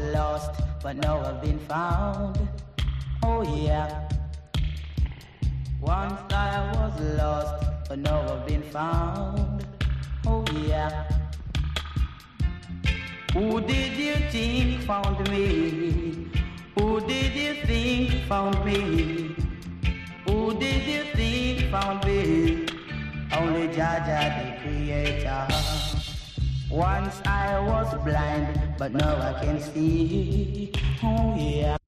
lost, but now I've been found. Oh yeah. Once I was lost, but now I've been found. Oh yeah. Who did you think found me? Who did you think found me? Who did you think found me? Only Jaja the Creator. Once I was blind, but now I can see. Oh yeah.